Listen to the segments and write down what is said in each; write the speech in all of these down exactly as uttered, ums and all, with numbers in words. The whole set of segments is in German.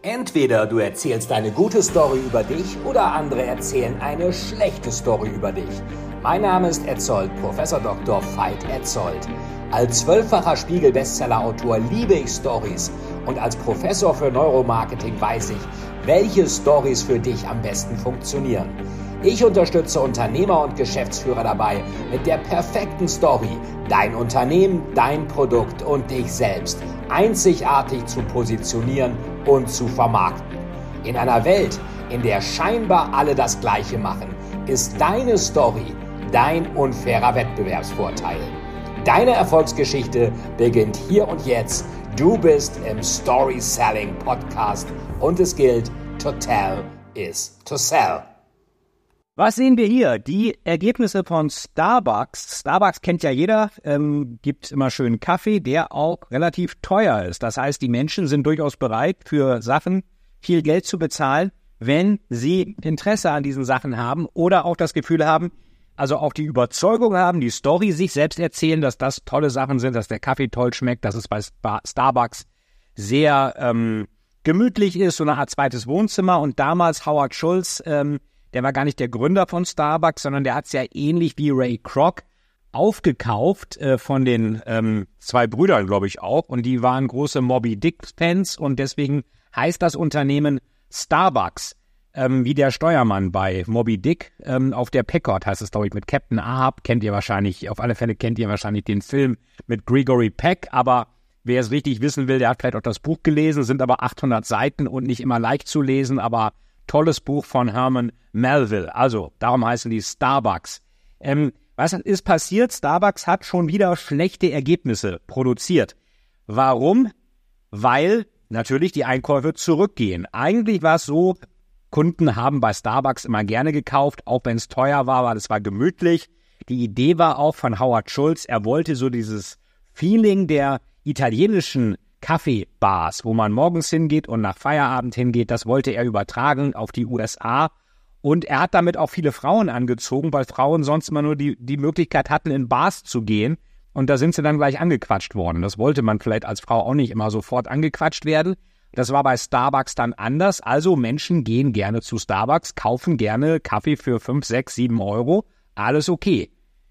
Entweder du erzählst eine gute Story über dich oder andere erzählen eine schlechte Story über dich. Mein Name ist Etzold, Professor Doktor Veit Etzold. Als zwölffacher Spiegel-Bestseller-Autor liebe ich Stories und als Professor für Neuromarketing weiß ich, welche Stories für dich am besten funktionieren. Ich unterstütze Unternehmer und Geschäftsführer dabei, mit der perfekten Story dein Unternehmen, dein Produkt und dich selbst einzigartig zu positionieren und zu vermarkten. In einer Welt, in der scheinbar alle das Gleiche machen, ist deine Story dein unfairer Wettbewerbsvorteil. Deine Erfolgsgeschichte beginnt hier und jetzt. Du bist im Story Selling Podcast und es gilt, to tell is to sell. Was sehen wir hier? Die Ergebnisse von Starbucks. Starbucks kennt ja jeder, ähm, gibt immer schönen Kaffee, der auch relativ teuer ist. Das heißt, die Menschen sind durchaus bereit, für Sachen viel Geld zu bezahlen, wenn sie Interesse an diesen Sachen haben oder auch das Gefühl haben, also auch die Überzeugung haben, die Story sich selbst erzählen, dass das tolle Sachen sind, dass der Kaffee toll schmeckt, dass es bei Starbucks sehr ähm, gemütlich ist, so eine Art zweites Wohnzimmer. Und damals Howard Schultz, ähm, der war gar nicht der Gründer von Starbucks, sondern der hat es ja ähnlich wie Ray Kroc aufgekauft äh, von den ähm, zwei Brüdern, glaube ich auch. Und die waren große Moby Dick-Fans und deswegen heißt das Unternehmen Starbucks, ähm, wie der Steuermann bei Moby Dick. Ähm, auf der Pequod heißt es, glaube ich, mit Captain Ahab. Kennt ihr wahrscheinlich, auf alle Fälle kennt ihr wahrscheinlich den Film mit Gregory Peck. Aber wer es richtig wissen will, der hat vielleicht auch das Buch gelesen, sind aber achthundert Seiten und nicht immer leicht zu lesen, aber tolles Buch von Herman Melville. Also, darum heißen die Starbucks. Ähm, was ist passiert? Starbucks hat schon wieder schlechte Ergebnisse produziert. Warum? Weil natürlich die Einkäufe zurückgehen. Eigentlich war es so, Kunden haben bei Starbucks immer gerne gekauft, auch wenn es teuer war, weil es war gemütlich. Die Idee war auch von Howard Schultz, er wollte so dieses Feeling der italienischen Kaffeebars, wo man morgens hingeht und nach Feierabend hingeht, das wollte er übertragen auf die U S A. Und er hat damit auch viele Frauen angezogen, weil Frauen sonst immer nur die, die Möglichkeit hatten, in Bars zu gehen. Und da sind sie dann gleich angequatscht worden. Das wollte man vielleicht als Frau auch nicht immer sofort angequatscht werden. Das war bei Starbucks dann anders. Also Menschen gehen gerne zu Starbucks, kaufen gerne Kaffee für fünf, sechs, sieben Euro. Alles okay.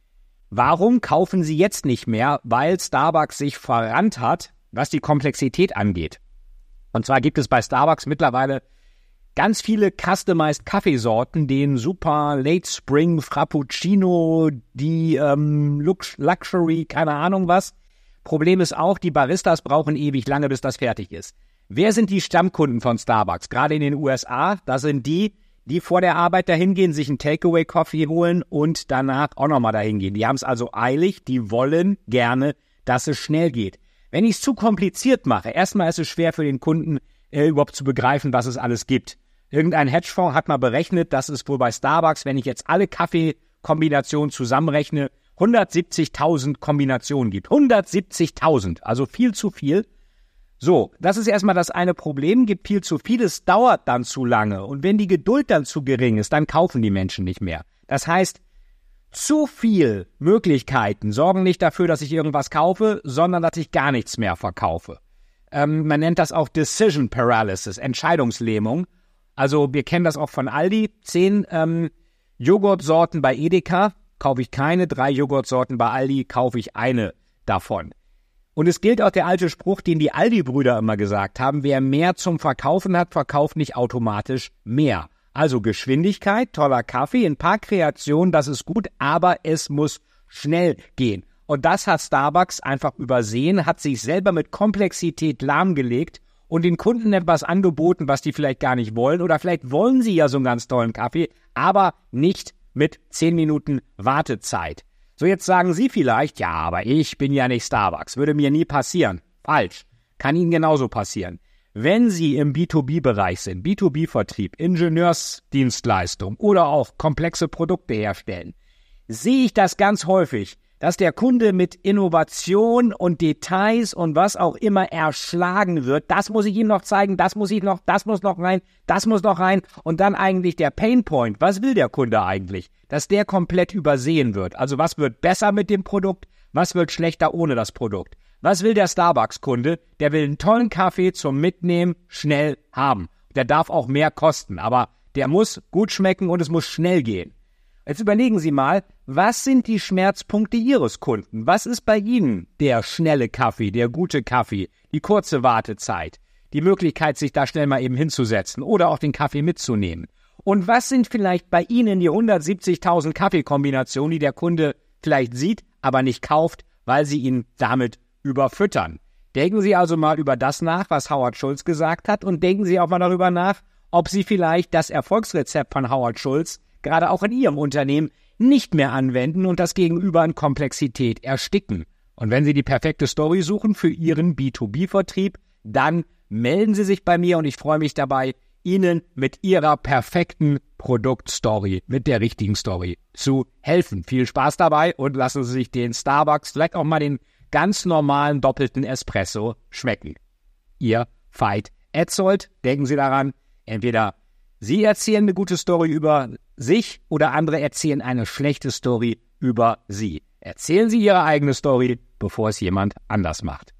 Warum kaufen sie jetzt nicht mehr? Weil Starbucks sich verrannt hat, was die Komplexität angeht. Und zwar gibt es bei Starbucks mittlerweile ganz viele customized Kaffeesorten, den Super Late Spring Frappuccino, die ähm, Lux- Luxury, keine Ahnung was. Problem ist auch, die Baristas brauchen ewig lange, bis das fertig ist. Wer sind die Stammkunden von Starbucks? Gerade in den U S A, das sind die, die vor der Arbeit dahin gehen, sich einen Takeaway-Coffee holen und danach auch nochmal dahin gehen. Die haben es also eilig, die wollen gerne, dass es schnell geht. Wenn ich es zu kompliziert mache, erstmal ist es schwer für den Kunden äh, überhaupt zu begreifen, was es alles gibt. Irgendein Hedgefonds hat mal berechnet, dass es wohl bei Starbucks, wenn ich jetzt alle Kaffeekombinationen zusammenrechne, hundertsiebzigtausend Kombinationen gibt. hundertsiebzigtausend, also viel zu viel. So, das ist erstmal das eine Problem, gibt viel zu viel, es dauert dann zu lange. Und wenn die Geduld dann zu gering ist, dann kaufen die Menschen nicht mehr. Das heißt, zu viel Möglichkeiten sorgen nicht dafür, dass ich irgendwas kaufe, sondern dass ich gar nichts mehr verkaufe. Ähm, man nennt das auch Decision Paralysis, Entscheidungslähmung. Also wir kennen das auch von Aldi. Zehn ähm, Joghurtsorten bei Edeka kaufe ich keine, drei Joghurtsorten bei Aldi kaufe ich eine davon. Und es gilt auch der alte Spruch, den die Aldi-Brüder immer gesagt haben, wer mehr zum Verkaufen hat, verkauft nicht automatisch mehr. Also Geschwindigkeit, toller Kaffee, ein paar Kreationen, das ist gut, aber es muss schnell gehen. Und das hat Starbucks einfach übersehen, hat sich selber mit Komplexität lahmgelegt und den Kunden etwas angeboten, was die vielleicht gar nicht wollen. Oder vielleicht wollen sie ja so einen ganz tollen Kaffee, aber nicht mit zehn Minuten Wartezeit. So, jetzt sagen Sie vielleicht, ja, aber ich bin ja nicht Starbucks, würde mir nie passieren. Falsch, kann Ihnen genauso passieren. Wenn Sie im B zwei B-Bereich sind, B zwei B-Vertrieb, Ingenieursdienstleistung oder auch komplexe Produkte herstellen, sehe ich das ganz häufig, dass der Kunde mit Innovation und Details und was auch immer erschlagen wird. Das muss ich ihm noch zeigen, das muss ich noch, das muss noch rein, das muss noch rein. Und dann eigentlich der Painpoint. Was will der Kunde eigentlich? Dass der komplett übersehen wird. Also was wird besser mit dem Produkt? Was wird schlechter ohne das Produkt? Was will der Starbucks-Kunde? Der will einen tollen Kaffee zum Mitnehmen schnell haben. Der darf auch mehr kosten, aber der muss gut schmecken und es muss schnell gehen. Jetzt überlegen Sie mal, was sind die Schmerzpunkte Ihres Kunden? Was ist bei Ihnen der schnelle Kaffee, der gute Kaffee, die kurze Wartezeit, die Möglichkeit, sich da schnell mal eben hinzusetzen oder auch den Kaffee mitzunehmen? Und was sind vielleicht bei Ihnen die hundertsiebzigtausend Kaffeekombinationen, die der Kunde vielleicht sieht, aber nicht kauft, weil Sie ihn damit überfüttern? Denken Sie also mal über das nach, was Howard Schultz gesagt hat, und denken Sie auch mal darüber nach, ob Sie vielleicht das Erfolgsrezept von Howard Schultz gerade auch in Ihrem Unternehmen nicht mehr anwenden und das Gegenüber in Komplexität ersticken. Und wenn Sie die perfekte Story suchen für Ihren B zwei B-Vertrieb, dann melden Sie sich bei mir und ich freue mich dabei, Ihnen mit Ihrer perfekten Produktstory, mit der richtigen Story zu helfen. Viel Spaß dabei und lassen Sie sich den Starbucks, vielleicht auch mal den ganz normalen doppelten Espresso schmecken. Ihr Veit Etzold, denken Sie daran, entweder Sie erzählen eine gute Story über sich oder andere erzählen eine schlechte Story über Sie. Erzählen Sie Ihre eigene Story, bevor es jemand anders macht.